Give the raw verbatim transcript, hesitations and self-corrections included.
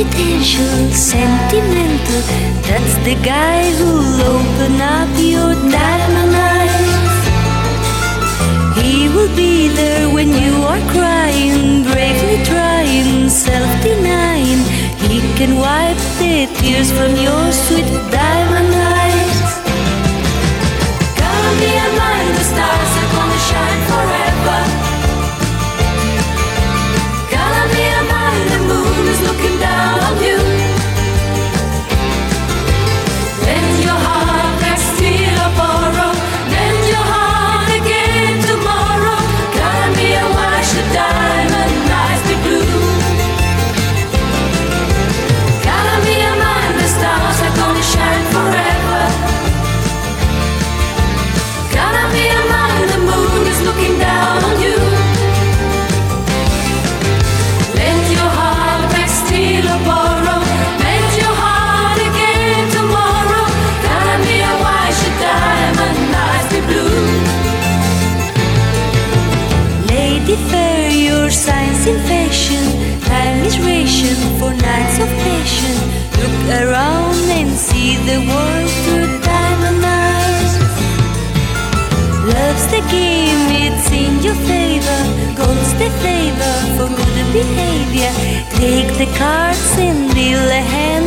confidential, sentimental. That's the guy who'll open up your diamond eyes. He will be there when you are crying, bravely trying, self-denying. He can wipe the tears from your sweet diamond eyes. Gonna be a mind, the stars are gonna shine forever. Gonna be a mind, the moon is looking down on you. Lend your heart, next steal or borrow. Lend your heart again tomorrow. Gonna be a why should diamond eyes be blue? Gonna be a mind, the stars are gonna shine forever. Gonna be a mind, the moon is looking down on you. Lend your heart, back, steal or borrow. Lend your heart again tomorrow. Gonna be a why should diamond eyes be blue? Lady fair, your signs in fashion. Time is ration for nights of passion. Look around and see the world through diamond eyes. Love's the game, it's in your favor. Gold's the flavor for good behavior. Take the cards and deal a hand